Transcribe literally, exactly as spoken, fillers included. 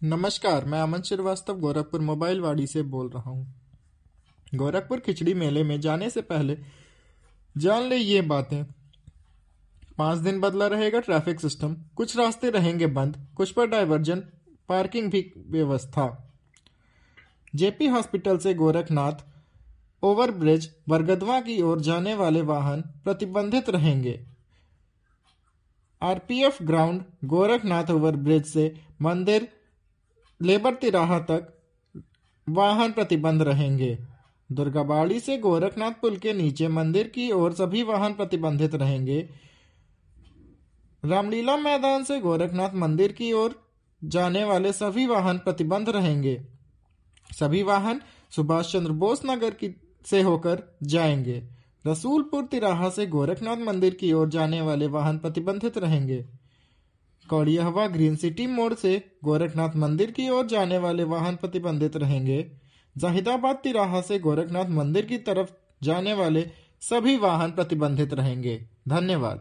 नमस्कार, मैं अमन श्रीवास्तव गोरखपुर मोबाइल वाड़ी से बोल रहा हूँ। गोरखपुर खिचड़ी मेले में जाने से पहले जान ले ये बातें। पाँच दिन बदला रहेगा ट्रैफिक सिस्टम, कुछ रास्ते रहेंगे बंद, कुछ पर डाइवर्जन, पार्किंग भी व्यवस्था। जेपी हॉस्पिटल से गोरखनाथ ओवरब्रिज बरगदवा की ओर जाने वाले वाहन प्रतिबंधित रहेंगे। आरपीएफ ग्राउंड गोरखनाथ ओवरब्रिज से मंदिर लेबर तिराहा तक वाहन प्रतिबंध रहेंगे। दुर्गाबाड़ी से गोरखनाथ पुल के नीचे मंदिर की ओर सभी वाहन प्रतिबंधित रहेंगे। रामलीला मैदान से गोरखनाथ मंदिर की ओर जाने वाले सभी वाहन प्रतिबंध रहेंगे। सभी वाहन सुभाष चंद्र बोस नगर की से होकर जाएंगे। रसूलपुर तिराहा से गोरखनाथ मंदिर की ओर जाने वाले वाहन प्रतिबंधित रहेंगे। कौड़ियाहवा ग्रीन सिटी मोड़ से गोरखनाथ मंदिर की ओर जाने वाले वाहन प्रतिबंधित रहेंगे। जाहिदाबाद तिराहा से गोरखनाथ मंदिर की तरफ जाने वाले सभी वाहन प्रतिबंधित रहेंगे। धन्यवाद।